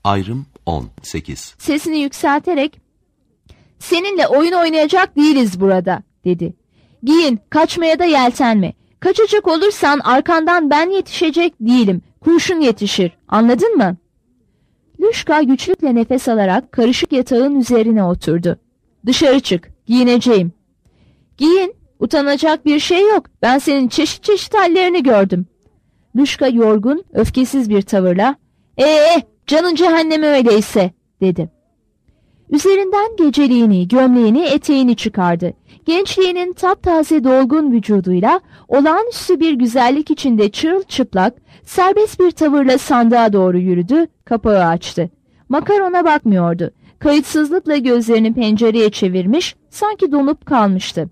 Ayrım 18. Sesini yükselterek, "Seninle oyun oynayacak değiliz burada," dedi. "Giyin, kaçmaya da yeltenme. Kaçacak olursan arkandan ben yetişecek değilim, kurşun yetişir, anladın mı?" Luşka güçlükle nefes alarak karışık yatağın üzerine oturdu. "Dışarı çık, giyineceğim." "Giyin, utanacak bir şey yok, ben senin çeşit çeşit hallerini gördüm." Luşka yorgun, öfkesiz bir tavırla, canın cehenneme öyleyse," dedi. Üzerinden geceliğini, gömleğini, eteğini çıkardı. Gençliğinin taptaze dolgun vücuduyla olağanüstü bir güzellik içinde çırılçıplak, serbest bir tavırla sandığa doğru yürüdü, kapağı açtı. Makar ona bakmıyordu. Kayıtsızlıkla gözlerini pencereye çevirmiş, sanki donup kalmıştı.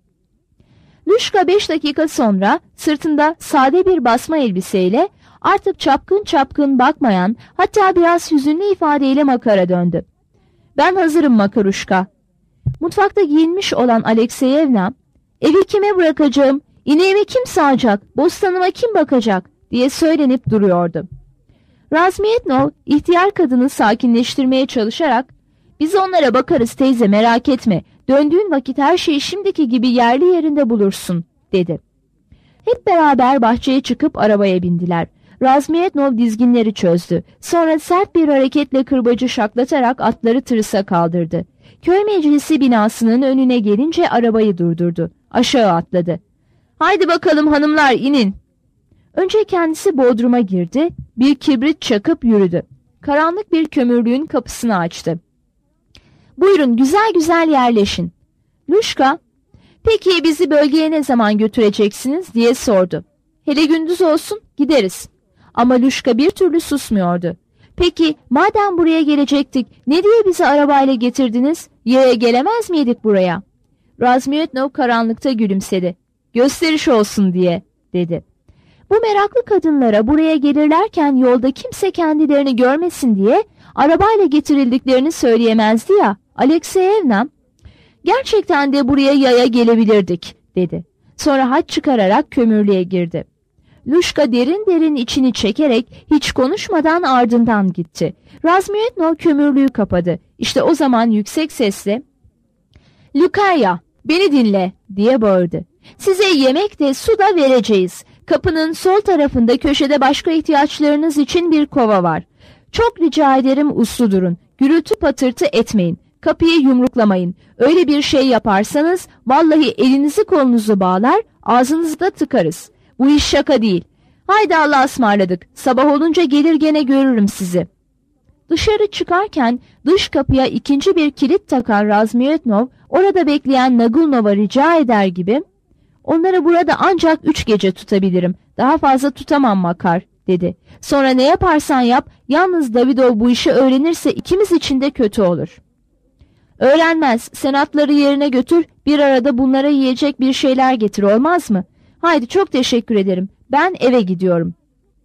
Luşka 5 dakika sonra sırtında sade bir basma elbiseyle artık çapkın çapkın bakmayan, hatta biraz hüzünlü ifadeyle Makar'a döndü. "Ben hazırım Makaruşka." Mutfakta giyinmiş olan Alekseyevna, "Evi kime bırakacağım, ineğimi kim sağacak, bostanıma kim bakacak?" diye söylenip duruyordu. Razmiyetnov ihtiyar kadını sakinleştirmeye çalışarak, "Biz onlara bakarız teyze, merak etme, döndüğün vakit her şeyi şimdiki gibi yerli yerinde bulursun," dedi. Hep beraber bahçeye çıkıp arabaya bindiler. Razmiyetnov dizginleri çözdü. Sonra sert bir hareketle kırbacı şaklatarak atları tırısa kaldırdı. Köy meclisi binasının önüne gelince arabayı durdurdu. Aşağı atladı. "Haydi bakalım hanımlar, inin." Önce kendisi bodruma girdi, bir kibrit çakıp yürüdü. Karanlık bir kömürlüğün kapısını açtı. "Buyurun, güzel güzel yerleşin." Luşka, "Peki bizi bölgeye ne zaman götüreceksiniz?" diye sordu. "Hele gündüz olsun, gideriz." Ama Luşka bir türlü susmuyordu. "Peki madem buraya gelecektik, ne diye bizi arabayla getirdiniz? Yaya gelemez miydik buraya?" Razmiyetnov karanlıkta gülümsedi. "Gösteriş olsun diye," dedi. Bu meraklı kadınlara buraya gelirlerken yolda kimse kendilerini görmesin diye arabayla getirildiklerini söyleyemezdi ya. Alekseyevna, "Gerçekten de buraya yaya gelebilirdik," dedi. Sonra haç çıkararak kömürlüğe girdi. Luşka derin derin içini çekerek hiç konuşmadan ardından gitti. Razmiyetnov kömürlüğü kapadı. İşte o zaman yüksek sesle, "Lukarya, beni dinle," diye bağırdı. "Size yemek de su da vereceğiz. Kapının sol tarafında köşede başka ihtiyaçlarınız için bir kova var. Çok rica ederim uslu durun. Gürültü patırtı etmeyin. Kapıyı yumruklamayın. Öyle bir şey yaparsanız vallahi elinizi kolunuzu bağlar, ağzınızı da tıkarız. Bu iş şaka değil. Haydi Allah'a ısmarladık. Sabah olunca gelir gene görürüm sizi." Dışarı çıkarken dış kapıya ikinci bir kilit takan Razmiyetnov orada bekleyen Nagulnov'a rica eder gibi, "Onları burada ancak 3 gece tutabilirim. Daha fazla tutamam Makar," dedi. "Sonra ne yaparsan yap, yalnız Davidov bu işi öğrenirse ikimiz için de kötü olur." "Öğrenmez. Sen atları yerine götür, bir arada bunlara yiyecek bir şeyler getir, olmaz mı? Haydi, çok teşekkür ederim. Ben eve gidiyorum."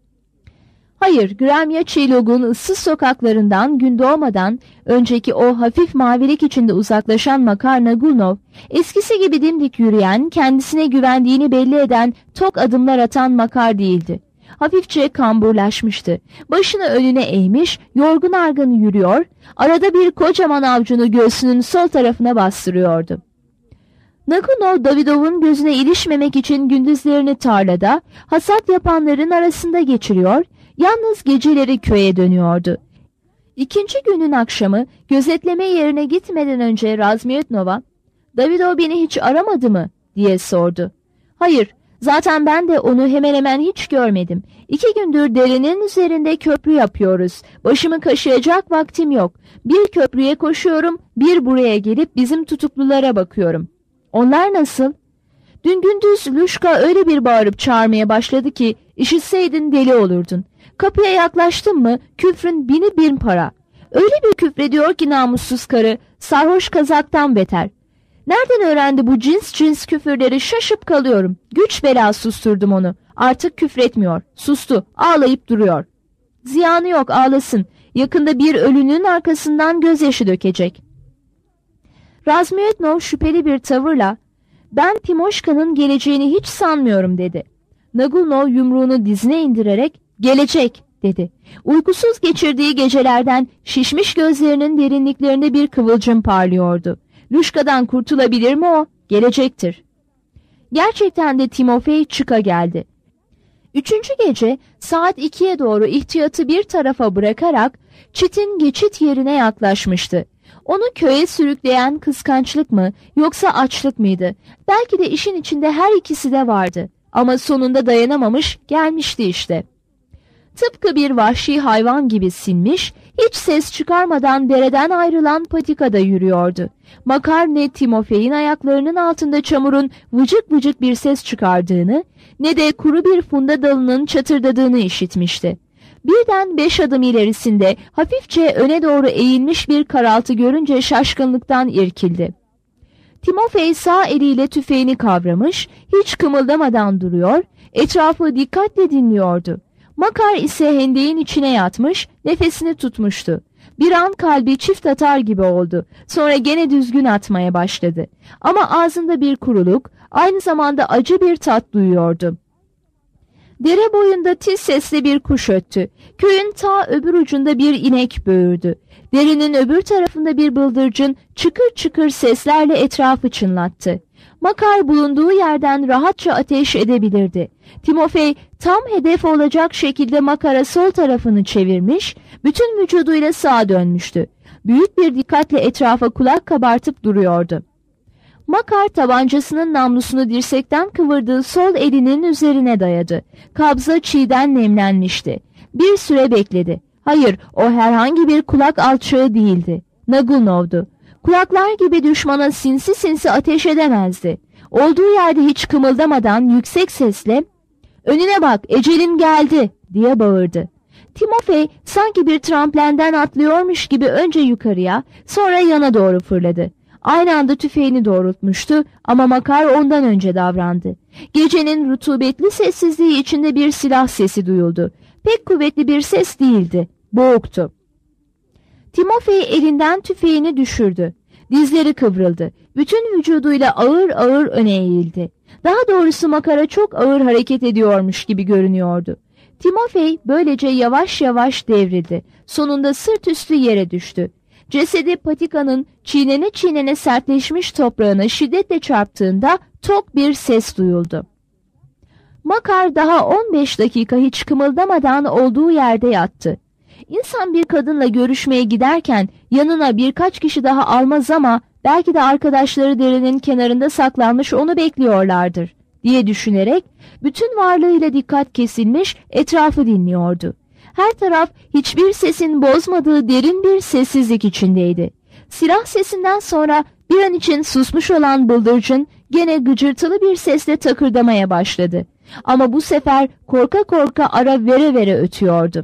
Hayır, Gremyaçilog'un ıssız sokaklarından gün doğmadan önceki o hafif mavilik içinde uzaklaşan Makar Nagulnov, eskisi gibi dimdik yürüyen, kendisine güvendiğini belli eden, tok adımlar atan Makar değildi. Hafifçe kamburlaşmıştı. Başını önüne eğmiş, yorgun argın yürüyor, arada bir kocaman avcunu göğsünün sol tarafına bastırıyordu. Nagulnov, Davidov'un gözüne ilişmemek için gündüzlerini tarlada, hasat yapanların arasında geçiriyor, yalnız geceleri köye dönüyordu. İkinci günün akşamı gözetleme yerine gitmeden önce Razmiyetnov'a, "Davidov beni hiç aramadı mı?" diye sordu. "Hayır, zaten ben de onu hemen hemen hiç görmedim. 2 gündür derenin üzerinde köprü yapıyoruz. Başımı kaşıyacak vaktim yok. Bir köprüye koşuyorum, bir buraya gelip bizim tutuklulara bakıyorum." "Onlar nasıl?" "Dün gündüz Luşka öyle bir bağırıp çağırmaya başladı ki işitseydin deli olurdun. Kapıya yaklaştın mı küfrün 1000 para. Öyle bir küfrediyor ki namussuz karı, sarhoş kazaktan beter. Nereden öğrendi bu cins küfürleri, şaşıp kalıyorum. Güç bela susturdum onu. Artık küfretmiyor. Sustu. Ağlayıp duruyor." "Ziyanı yok, ağlasın. Yakında bir ölünün arkasından gözyaşı dökecek." Razmiyetnov şüpheli bir tavırla, "Ben Timoşka'nın geleceğini hiç sanmıyorum," dedi. Nagulnov yumruğunu dizine indirerek, "Gelecek," dedi. Uykusuz geçirdiği gecelerden şişmiş gözlerinin derinliklerinde bir kıvılcım parlıyordu. Luşka'dan kurtulabilir mi o? Gelecektir. Gerçekten de Timofey çıka geldi. 3. gece saat 2'ye doğru ihtiyatı bir tarafa bırakarak çitin geçit yerine yaklaşmıştı. Onu köye sürükleyen kıskançlık mı yoksa açlık mıydı? Belki de işin içinde her ikisi de vardı. Ama sonunda dayanamamış gelmişti işte. Tıpkı bir vahşi hayvan gibi sinmiş, hiç ses çıkarmadan dereden ayrılan patikada yürüyordu. Makar ne Timofey'in ayaklarının altında çamurun vıcık vıcık bir ses çıkardığını, ne de kuru bir funda dalının çatırdadığını işitmişti. Birden 5 adım ilerisinde hafifçe öne doğru eğilmiş bir karaltı görünce şaşkınlıktan irkildi. Timofey sağ eliyle tüfeğini kavramış, hiç kımıldamadan duruyor, etrafı dikkatle dinliyordu. Makar ise hendeğin içine yatmış, nefesini tutmuştu. Bir an kalbi çift atar gibi oldu. Sonra gene düzgün atmaya başladı. Ama ağzında bir kuruluk, aynı zamanda acı bir tat duyuyordu. Dere boyunda tiz sesli bir kuş öttü. Köyün ta öbür ucunda bir inek böğürdü. Derenin öbür tarafında bir bıldırcın çıkır çıkır seslerle etrafı çınlattı. Makar bulunduğu yerden rahatça ateş edebilirdi. Timofey tam hedef olacak şekilde Makar'a sol tarafını çevirmiş, bütün vücuduyla sağa dönmüştü. Büyük bir dikkatle etrafa kulak kabartıp duruyordu. Makar tabancasının namlusunu dirsekten kıvırdığı sol elinin üzerine dayadı. Kabza çiğden nemlenmişti. Bir süre bekledi. Hayır, o herhangi bir kulak alçığı değildi. Nagunov'du. Kulaklar gibi düşmana sinsi sinsi ateş edemezdi. Olduğu yerde hiç kımıldamadan yüksek sesle "Önüne bak, ecelin geldi!" diye bağırdı. Timofey sanki bir tramplenden atlıyormuş gibi önce yukarıya, sonra yana doğru fırladı. Aynı anda tüfeğini doğrultmuştu ama Makar ondan önce davrandı. Gecenin rutubetli sessizliği içinde bir silah sesi duyuldu. Pek kuvvetli bir ses değildi, boğuktu. Timofey elinden tüfeğini düşürdü. Dizleri kıvrıldı. Bütün vücuduyla ağır ağır öne eğildi. Daha doğrusu Makar'a çok ağır hareket ediyormuş gibi görünüyordu. Timofey böylece yavaş yavaş devrildi. Sonunda sırt üstü yere düştü. Cesedi patikanın çiğnene çiğnene sertleşmiş toprağına şiddetle çarptığında tok bir ses duyuldu. Makar daha 15 dakika hiç kımıldamadan olduğu yerde yattı. İnsan bir kadınla görüşmeye giderken yanına birkaç kişi daha almaz ama belki de arkadaşları derenin kenarında saklanmış onu bekliyorlardır diye düşünerek bütün varlığıyla dikkat kesilmiş etrafı dinliyordu. Her taraf hiçbir sesin bozmadığı derin bir sessizlik içindeydi. Silah sesinden sonra bir an için susmuş olan bıldırcın gene gıcırtılı bir sesle takırdamaya başladı. Ama bu sefer korka korka ara vere vere ötüyordu.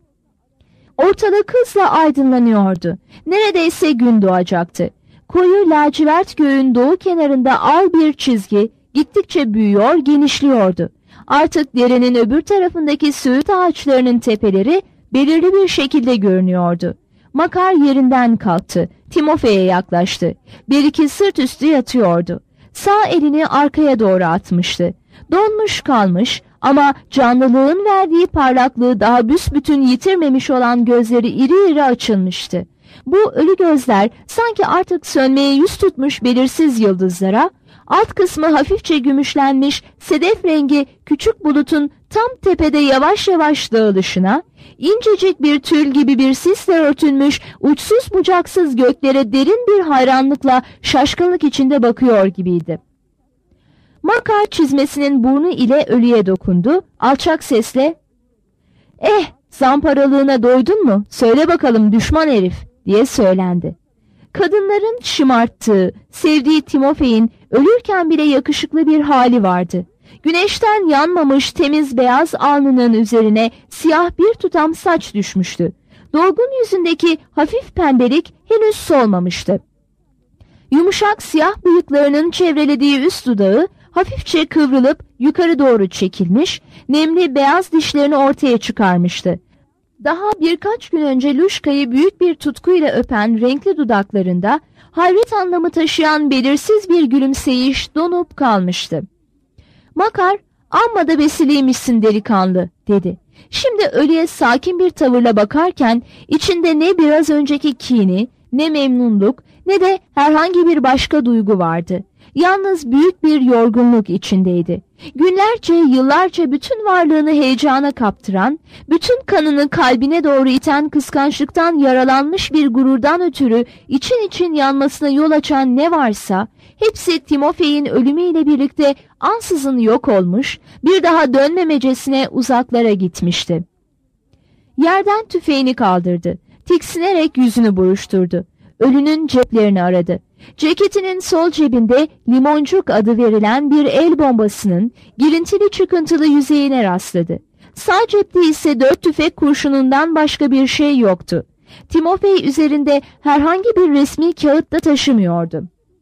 Ortalık hızla aydınlanıyordu. Neredeyse gün doğacaktı. Koyu lacivert göğün doğu kenarında al bir çizgi gittikçe büyüyor, genişliyordu. Artık derenin öbür tarafındaki söğüt ağaçlarının tepeleri belirli bir şekilde görünüyordu. Makar yerinden kalktı. Timofey'e yaklaştı. Bir iki sırt üstü yatıyordu. Sağ elini arkaya doğru atmıştı. Donmuş kalmış ama canlılığın verdiği parlaklığı daha büsbütün yitirmemiş olan gözleri iri iri açılmıştı. Bu ölü gözler sanki artık sönmeye yüz tutmuş belirsiz yıldızlara, alt kısmı hafifçe gümüşlenmiş sedef rengi küçük bulutun tam tepede yavaş yavaş dağılışına, incecik bir tül gibi bir sisle örtülmüş uçsuz bucaksız göklere derin bir hayranlıkla şaşkınlık içinde bakıyor gibiydi. Makar çizmesinin burnu ile ölüye dokundu, alçak sesle zamparalığına doydun mu? Söyle bakalım düşman herif!" diye söylendi. Kadınların şımarttığı, sevdiği Timofey'in ölürken bile yakışıklı bir hali vardı. Güneşten yanmamış temiz beyaz alnının üzerine siyah bir tutam saç düşmüştü. Dolgun yüzündeki hafif pembelik henüz solmamıştı. Yumuşak siyah bıyıklarının çevrelediği üst dudağı hafifçe kıvrılıp yukarı doğru çekilmiş, nemli beyaz dişlerini ortaya çıkarmıştı. Daha birkaç gün önce Luşka'yı büyük bir tutkuyla öpen renkli dudaklarında hayret anlamı taşıyan belirsiz bir gülümseyiş donup kalmıştı. Makar, "Amma da besiliymişsin delikanlı," dedi. Şimdi ölüye sakin bir tavırla bakarken içinde ne biraz önceki kini, ne memnunluk, ne de herhangi bir başka duygu vardı. Yalnız büyük bir yorgunluk içindeydi. Günlerce, yıllarca bütün varlığını heyecana kaptıran, bütün kanını kalbine doğru iten kıskançlıktan yaralanmış bir gururdan ötürü için için yanmasına yol açan ne varsa, hepsi Timofey'in ölümüyle birlikte ansızın yok olmuş, bir daha dönmemecesine uzaklara gitmişti. Yerden tüfeğini kaldırdı. Tiksinerek yüzünü buruşturdu. Ölünün ceplerini aradı. Ceketinin sol cebinde limoncuk adı verilen bir el bombasının girintili çıkıntılı yüzeyine rastladı. Sağ cepte ise 4 tüfek kurşunundan başka bir şey yoktu. Timofey üzerinde herhangi bir resmi kağıt da taşımıyordu.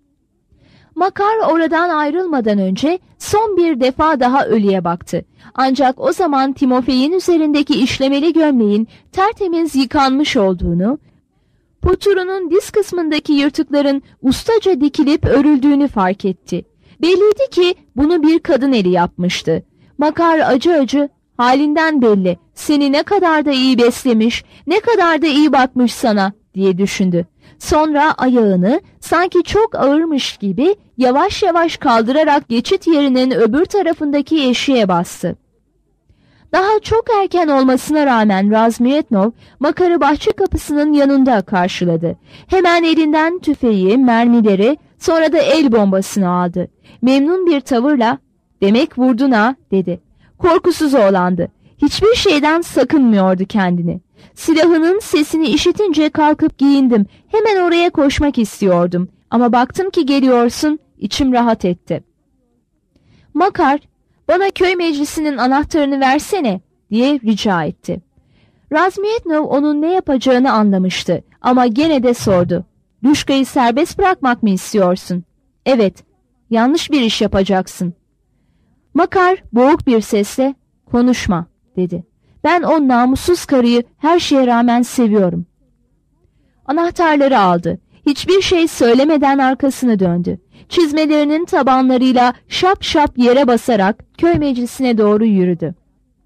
Makar oradan ayrılmadan önce son bir defa daha ölüye baktı. Ancak o zaman Timofey'in üzerindeki işlemeli gömleğin tertemiz yıkanmış olduğunu, poturunun diz kısmındaki yırtıkların ustaca dikilip örüldüğünü fark etti. Belliydi ki bunu bir kadın eli yapmıştı. Makar acı acı, halinden belli, seni ne kadar da iyi beslemiş, ne kadar da iyi bakmış sana diye düşündü. Sonra ayağını sanki çok ağırmış gibi yavaş yavaş kaldırarak geçit yerinin öbür tarafındaki eşiğe bastı. Daha çok erken olmasına rağmen Razmyetnov, Makar'ı bahçe kapısının yanında karşıladı. Hemen elinden tüfeği, mermileri, sonra da el bombasını aldı. Memnun bir tavırla, "Demek vurdun ha," dedi. Korkusuz oğlandı. Hiçbir şeyden sakınmıyordu kendini. Silahının sesini işitince kalkıp giyindim. Hemen oraya koşmak istiyordum. Ama baktım ki geliyorsun, içim rahat etti. Makar, "Bana köy meclisinin anahtarını versene," diye rica etti. Razmyetnov onun ne yapacağını anlamıştı ama gene de sordu. "Luşka'yı serbest bırakmak mı istiyorsun?" "Evet, yanlış bir iş yapacaksın." Makar boğuk bir sesle, "Konuşma," dedi. "Ben o namussuz karıyı her şeye rağmen seviyorum." Anahtarları aldı. Hiçbir şey söylemeden arkasını döndü. Çizmelerinin tabanlarıyla şap şap yere basarak köy meclisine doğru yürüdü.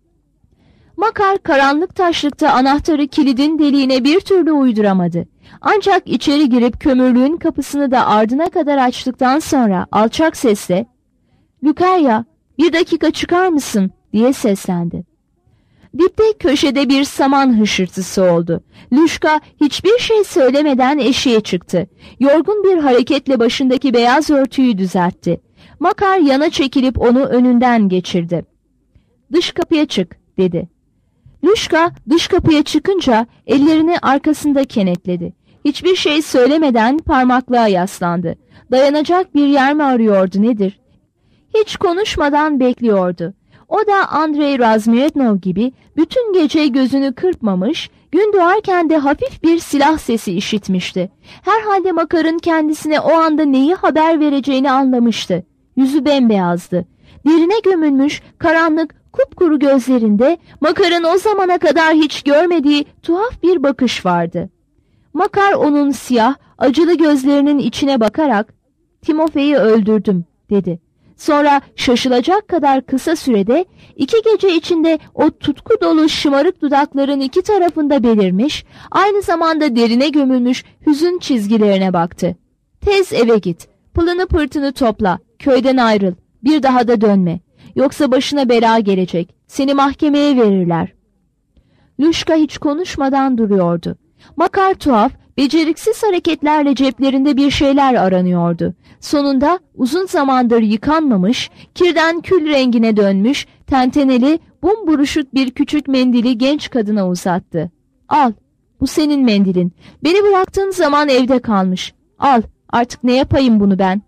Makar karanlık taşlıkta anahtarı kilidin deliğine bir türlü uyduramadı. Ancak içeri girip kömürlüğün kapısını da ardına kadar açtıktan sonra alçak sesle, "Lukerya, bir dakika çıkar mısın?" diye seslendi. Dipte köşede bir saman hışırtısı oldu. Luşka hiçbir şey söylemeden eşiğe çıktı. Yorgun bir hareketle başındaki beyaz örtüyü düzeltti. Makar yana çekilip onu önünden geçirdi. "Dış kapıya çık," dedi. Luşka dış kapıya çıkınca ellerini arkasında kenetledi. Hiçbir şey söylemeden parmaklığa yaslandı. Dayanacak bir yer mi arıyordu nedir? Hiç konuşmadan bekliyordu. O da Andrei Razmyetnov gibi bütün gece gözünü kırpmamış, gün doğarken de hafif bir silah sesi işitmişti. Herhalde Makar'ın kendisine o anda neyi haber vereceğini anlamıştı. Yüzü bembeyazdı. Derine gömülmüş, karanlık, kupkuru gözlerinde Makar'ın o zamana kadar hiç görmediği tuhaf bir bakış vardı. Makar onun siyah, acılı gözlerinin içine bakarak, "Timofey'i öldürdüm," dedi. Sonra şaşılacak kadar kısa sürede 2 gece içinde o tutku dolu şımarık dudakların 2 tarafında belirmiş, aynı zamanda derine gömülmüş hüzün çizgilerine baktı. "Tez eve git, pılını pırtını topla, köyden ayrıl, bir daha da dönme. Yoksa başına bela gelecek, seni mahkemeye verirler." Luşka hiç konuşmadan duruyordu. Makar tuhaf, beceriksiz hareketlerle ceplerinde bir şeyler aranıyordu. Sonunda uzun zamandır yıkanmamış, kirden kül rengine dönmüş, tenteneli, bumburuşuk bir küçük mendili genç kadına uzattı. "Al, bu senin mendilin. Beni bıraktığın zaman evde kalmış. Al, artık ne yapayım bunu ben?"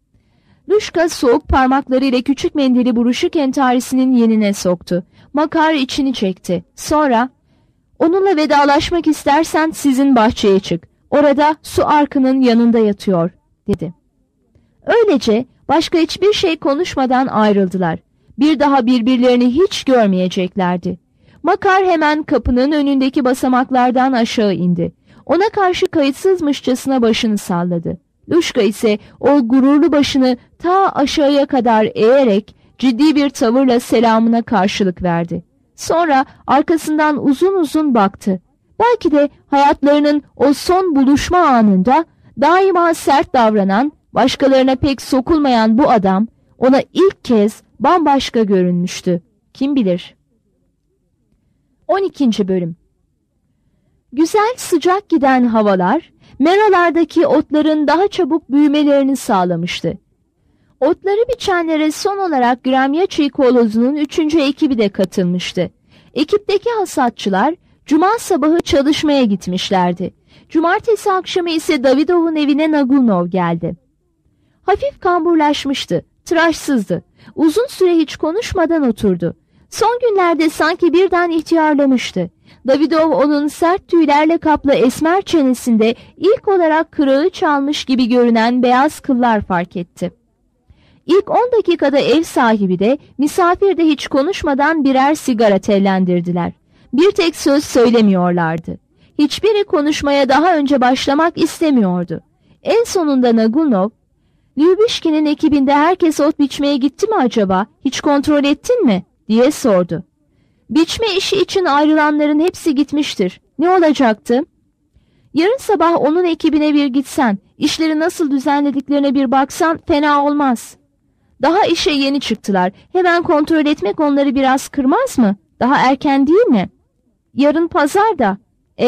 Luşka soğuk parmaklarıyla küçük mendili buruşuk entarisinin yenine soktu. Makar içini çekti. Sonra, "Onunla vedalaşmak istersen sizin bahçeye çık. Orada su arkının yanında yatıyor," dedi. Öylece başka hiçbir şey konuşmadan ayrıldılar. Bir daha birbirlerini hiç görmeyeceklerdi. Makar hemen kapının önündeki basamaklardan aşağı indi. Ona karşı kayıtsızmışçasına başını salladı. Luşka ise o gururlu başını ta aşağıya kadar eğerek ciddi bir tavırla selamına karşılık verdi. Sonra arkasından uzun uzun baktı. Belki de hayatlarının o son buluşma anında daima sert davranan, başkalarına pek sokulmayan bu adam ona ilk kez bambaşka görünmüştü. Kim bilir? 12. Bölüm. Güzel sıcak giden havalar, meralardaki otların daha çabuk büyümelerini sağlamıştı. Otları biçenlere son olarak Gramyaçi Koloz'un 3. ekibi de katılmıştı. Ekipteki hasatçılar cuma sabahı çalışmaya gitmişlerdi. Cumartesi akşamı ise Davidov'un evine Nagulnov geldi. Hafif kamburlaşmıştı, tıraşsızdı. Uzun süre hiç konuşmadan oturdu. Son günlerde sanki birden ihtiyarlamıştı. Davidov onun sert tüylerle kaplı esmer çenesinde ilk olarak kırağı çalmış gibi görünen beyaz kıllar fark etti. İlk 10 dakikada ev sahibi de misafir de hiç konuşmadan birer sigara tellendirdiler. Bir tek söz söylemiyorlardı. Hiçbiri konuşmaya daha önce başlamak istemiyordu. En sonunda Nagulnov, "Lyubishkin'in ekibinde herkes ot biçmeye gitti mi acaba? Hiç kontrol ettin mi?" diye sordu. "Biçme işi için ayrılanların hepsi gitmiştir. Ne olacaktı?" "Yarın sabah onun ekibine bir gitsen, işleri nasıl düzenlediklerine bir baksan fena olmaz." "Daha işe yeni çıktılar. Hemen kontrol etmek onları biraz kırmaz mı? Daha erken değil mi?" "Yarın pazar da."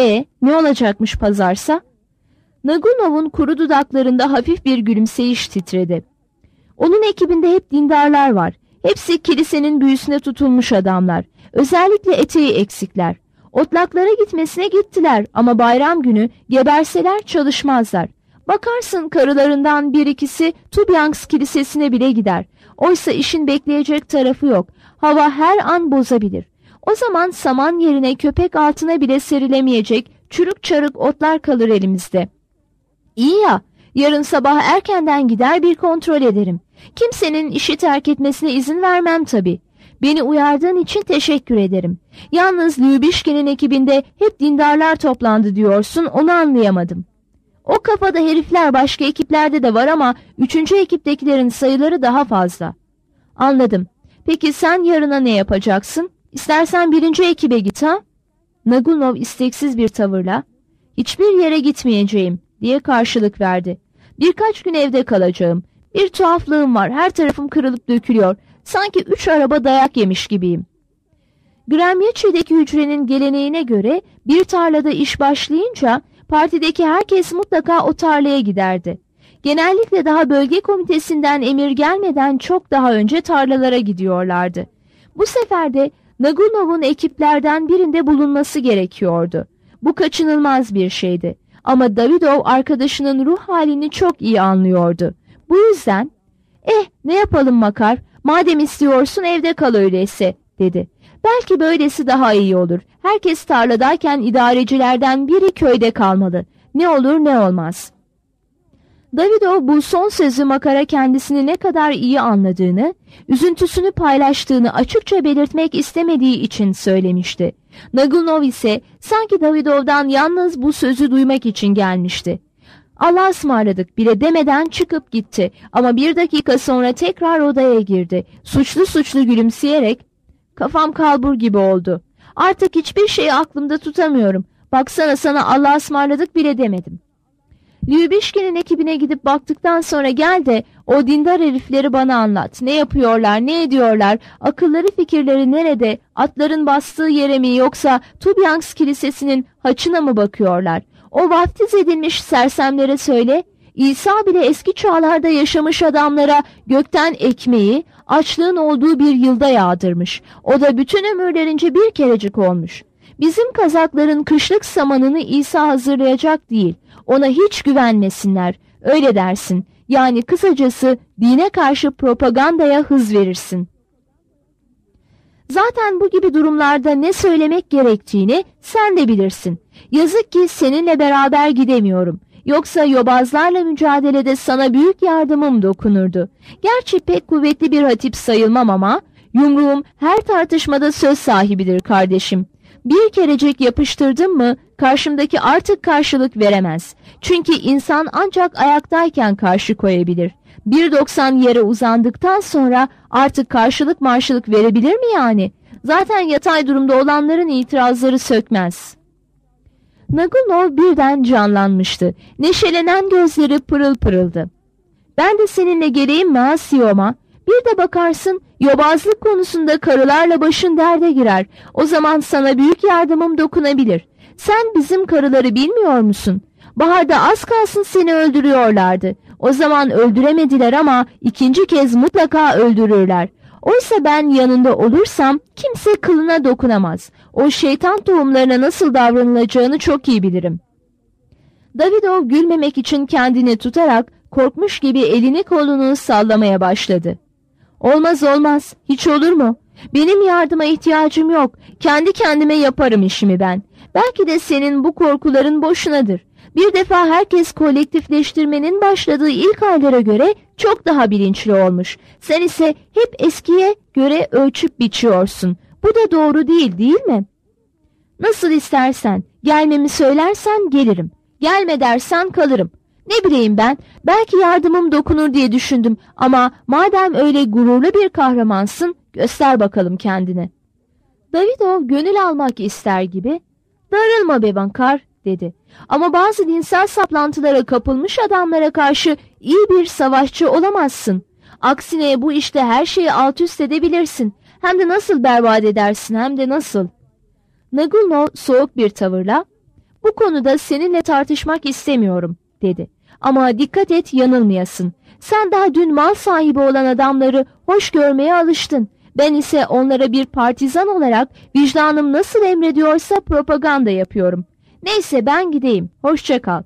Ne olacakmış pazarsa?" Nagulnov'un kuru dudaklarında hafif bir gülümseyiş titredi. "Onun ekibinde hep dindarlar var. Hepsi kilisenin büyüsüne tutulmuş adamlar. Özellikle eteği eksikler. Otlaklara gitmesine gittiler ama bayram günü geberseler çalışmazlar. Bakarsın karılarından bir ikisi Tubyansk kilisesine bile gider. Oysa işin bekleyecek tarafı yok. Hava her an bozabilir. O zaman saman yerine köpek altına bile serilemeyecek çürük çarık otlar kalır elimizde. İyi ya, yarın sabah erkenden gider bir kontrol ederim. Kimsenin işi terk etmesine izin vermem tabii. Beni uyardığın için teşekkür ederim. Yalnız Lyubishkin'in ekibinde hep dindarlar toplandı diyorsun, onu anlayamadım." "O kafada herifler başka ekiplerde de var ama 3. ekiptekilerin sayıları daha fazla." "Anladım. Peki sen yarına ne yapacaksın? İstersen 1. ekibe git ha?" Nagulnov isteksiz bir tavırla, "Hiçbir yere gitmeyeceğim," diye karşılık verdi. "Birkaç gün evde kalacağım. Bir tuhaflığım var, her tarafım kırılıp dökülüyor. Sanki 3 araba dayak yemiş gibiyim." Gramyaçi'deki hücrenin geleneğine göre bir tarlada iş başlayınca partideki herkes mutlaka o tarlaya giderdi. Genellikle daha bölge komitesinden emir gelmeden çok daha önce tarlalara gidiyorlardı. Bu sefer de Nagulnov'un ekiplerden birinde bulunması gerekiyordu. Bu kaçınılmaz bir şeydi. Ama Davidov arkadaşının ruh halini çok iyi anlıyordu. Bu yüzden, "Ne yapalım Makar, madem istiyorsun evde kal öyleyse," dedi. "Belki böylesi daha iyi olur. Herkes tarladayken idarecilerden biri köyde kalmalı. Ne olur ne olmaz." Davidov bu son sözü Makar'a kendisini ne kadar iyi anladığını, üzüntüsünü paylaştığını açıkça belirtmek istemediği için söylemişti. Nagulnov ise sanki Davidov'dan yalnız bu sözü duymak için gelmişti. "Allah'a ısmarladık" bile demeden çıkıp gitti ama bir dakika sonra tekrar odaya girdi. Suçlu gülümseyerek, "Kafam kalbur gibi oldu. Artık hiçbir şeyi aklımda tutamıyorum. Baksana, sana Allah'a ısmarladık bile demedim. Lyubishkin'in ekibine gidip baktıktan sonra gel de o dindar herifleri bana anlat. Ne yapıyorlar, ne ediyorlar, akılları fikirleri nerede, atların bastığı yere mi yoksa Tubyansk kilisesinin haçına mı bakıyorlar? O vaftiz edilmiş sersemlere söyle, İsa bile eski çağlarda yaşamış adamlara gökten ekmeği, açlığın olduğu bir yılda yağdırmış. O da bütün ömürlerince bir kerecik olmuş. Bizim Kazakların kışlık samanını İsa hazırlayacak değil. Ona hiç güvenmesinler. Öyle dersin. Yani kısacası dine karşı propagandaya hız verirsin. Zaten bu gibi durumlarda ne söylemek gerektiğini sen de bilirsin. Yazık ki seninle beraber gidemiyorum. Yoksa yobazlarla mücadelede sana büyük yardımım dokunurdu. Gerçi pek kuvvetli bir hatip sayılmam ama yumruğum her tartışmada söz sahibidir kardeşim. Bir kerecik yapıştırdım mı karşımdaki artık karşılık veremez. Çünkü insan ancak ayaktayken karşı koyabilir. 1.90 yere uzandıktan sonra artık karşılık verebilir mi yani? Zaten yatay durumda olanların itirazları sökmez. Nagunov birden canlanmıştı. Neşelenen gözleri pırıl pırıldı. Ben de seninle geleyim mi Asioma? Bir de bakarsın yobazlık konusunda karılarla başın derde girer. O zaman sana büyük yardımım dokunabilir. Sen bizim karıları bilmiyor musun? Baharda az kalsın seni öldürüyorlardı. O zaman öldüremediler ama ikinci kez mutlaka öldürürler. Oysa ben yanında olursam kimse kılına dokunamaz. O şeytan tohumlarına nasıl davranılacağını çok iyi bilirim. Davidov gülmemek için kendini tutarak korkmuş gibi elini kolunu sallamaya başladı. Olmaz olmaz, hiç olur mu? Benim yardıma ihtiyacım yok. Kendi kendime yaparım işimi ben. Belki de senin bu korkuların boşunadır. Bir defa herkes kolektifleştirmenin başladığı ilk aylara göre çok daha bilinçli olmuş. Sen ise hep eskiye göre ölçüp biçiyorsun. Bu da doğru değil mi? Nasıl istersen, gelmemi söylersen gelirim. Gelme dersen kalırım. Ne bileyim ben, belki yardımım dokunur diye düşündüm ama madem öyle gururlu bir kahramansın, göster bakalım kendini. Davidov gönül almak ister gibi, darılma be bankar dedi. Ama bazı dinsel saplantılara kapılmış adamlara karşı iyi bir savaşçı olamazsın. Aksine bu işte her şeyi alt üst edebilirsin. Hem de nasıl berbat edersin, hem de nasıl. Nagunov soğuk bir tavırla, bu konuda seninle tartışmak istemiyorum dedi. Ama dikkat et yanılmayasın. Sen daha dün mal sahibi olan adamları hoş görmeye alıştın. Ben ise onlara bir partizan olarak vicdanım nasıl emrediyorsa propaganda yapıyorum. Neyse ben gideyim. Hoşça kal.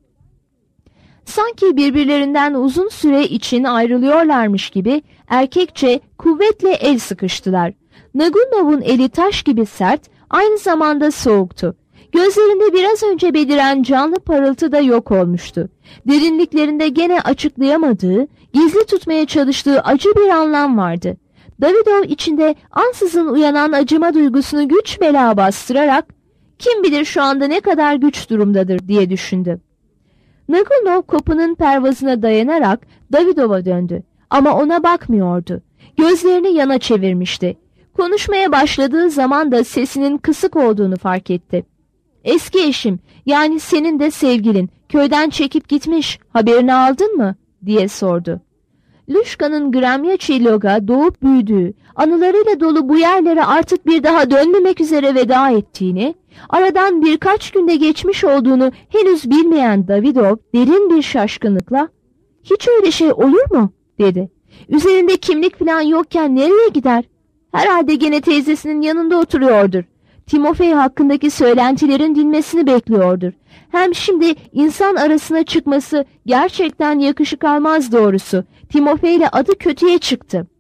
Sanki birbirlerinden uzun süre için ayrılıyorlarmış gibi erkekçe kuvvetle el sıkıştılar. Nagunov'un eli taş gibi sert, aynı zamanda soğuktu. Gözlerinde biraz önce beliren canlı parıltı da yok olmuştu. Derinliklerinde gene açıklayamadığı, gizli tutmaya çalıştığı acı bir anlam vardı. Davidov içinde ansızın uyanan acıma duygusunu güç bela bastırarak, kim bilir şu anda ne kadar güç durumdadır diye düşündü. Nagunov kapının pervazına dayanarak Davidov'a döndü ama ona bakmıyordu. Gözlerini yana çevirmişti. Konuşmaya başladığı zaman da sesinin kısık olduğunu fark etti. Eski eşim, yani senin de sevgilin, köyden çekip gitmiş, haberini aldın mı? Diye sordu. Luşka'nın Gramyaçilog'a doğup büyüdüğü, anılarıyla dolu bu yerlere artık bir daha dönmemek üzere veda ettiğini, aradan birkaç günde geçmiş olduğunu henüz bilmeyen Davidov derin bir şaşkınlıkla, "Hiç öyle şey olur mu?" dedi. "Üzerinde kimlik falan yokken nereye gider? Herhalde gene teyzesinin yanında oturuyordur. Timofey hakkındaki söylentilerin dinmesini bekliyordur. Hem şimdi insan arasına çıkması gerçekten yakışık almaz doğrusu. Timofey ile adı kötüye çıktı."